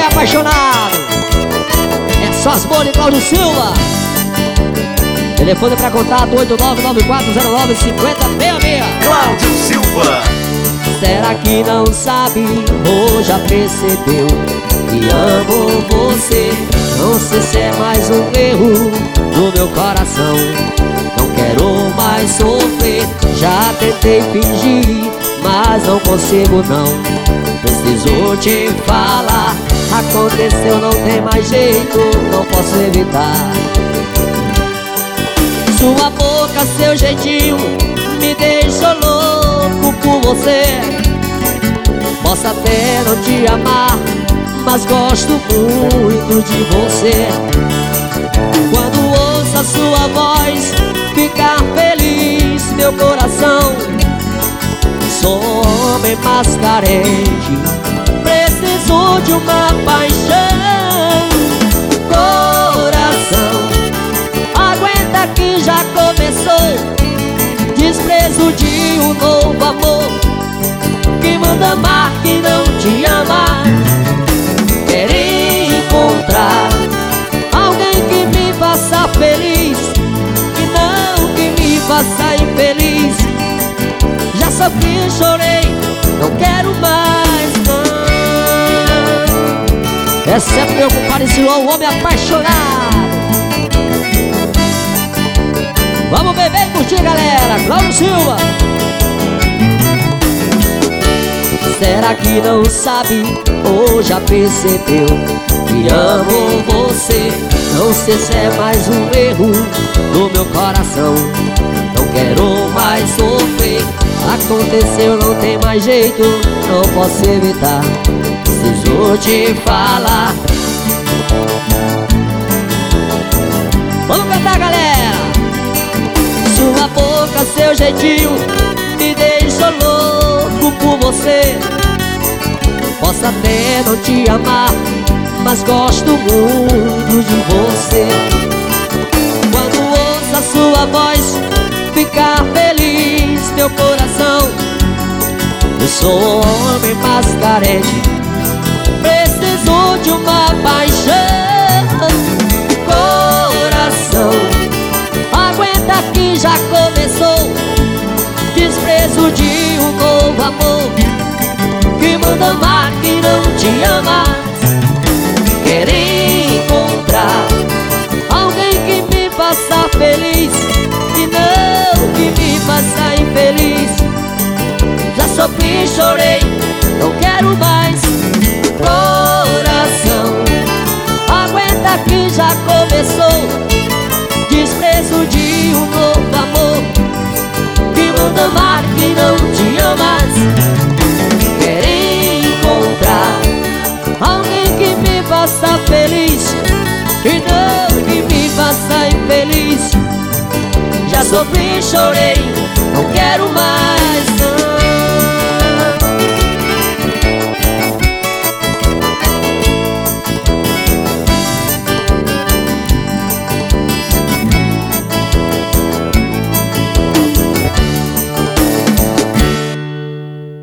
homem apaixonado. É só as boas de Cláudio Silva. Telefone pra contato 8994095066. Cláudio Silva. Será que não sabe ou já percebeu que amo você? Não sei se é mais um erro no meu coração. Não quero mais sofrer. Já tentei fingir, mas não consigo não. Preciso te falar. Aconteceu, não tem mais jeito, não posso evitar. Sua boca, seu jeitinho me deixou louco por você. Posso até não te amar, mas gosto muito de você. Quando ouço a sua voz, ficar feliz meu coração. Sou homem mais carente, preciso de uma paixão. Coração, aguenta que já começou. Desprezo de um novo amor que manda amar, que não te ama. Quero encontrar alguém que me faça feliz, que não que me faça infeliz. Já sofri, chorei, não quero mais não. Essa é meu compadre Silão, o homem apaixonado. Vamos beber e curtir, galera. Cláudio Silva. Será que não sabe ou já percebeu que amo você? Não sei se é mais um erro no meu coração. Não quero mais sofrer. Aconteceu, não tem mais jeito, não posso evitar. Preciso te falar. Vamos cantar, galera. Sua boca, seu jeitinho me deixou louco por você. Posso até não te amar, mas gosto muito de você. Quando ouço a sua voz, ficar feliz meu coração. Eu sou homem mais carente, preciso de uma paixão. Coração, aguenta que já começou. Desprezo de um novo amor que manda amar, que não te ama. Quero encontrar alguém que me faça feliz, que não que me faça infeliz. Já sofri, chorei, não quero mais. Coração, aguenta que já começou. Desprezo de um novo amor que manda amar, que não te ama. Quero encontrar alguém que me faça feliz, que não que me faça infeliz. Já sofri, chorei, não quero mais não.